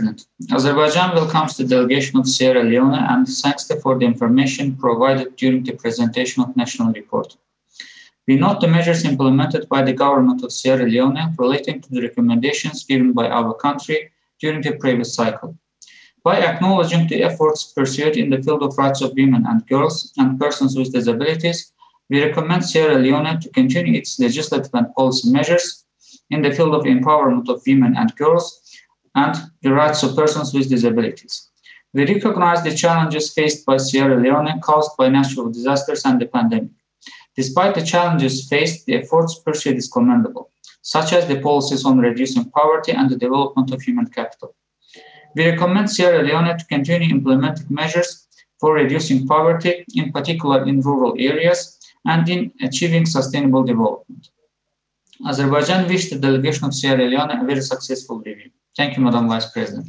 President. Azerbaijan welcomes the delegation of Sierra Leone and thanks for the information provided during the presentation of national report. We note the measures implemented by the government of Sierra Leone relating to the recommendations given by our country during the previous cycle. By acknowledging the efforts pursued in the field of rights of women and girls and persons with disabilities, we recommend Sierra Leone to continue its legislative and policy measures in the field of empowerment of women and girls and the rights of persons with disabilities. We recognize the challenges faced by Sierra Leone caused by natural disasters and the pandemic. Despite the challenges faced, the efforts pursued is commendable, such as the policies on reducing poverty and the development of human capital. We recommend Sierra Leone to continue implementing measures for reducing poverty, in particular in rural areas, and in achieving sustainable development. Azerbaijan wished the delegation of Sierra Leone a very successful review. Thank you, Madam Vice President.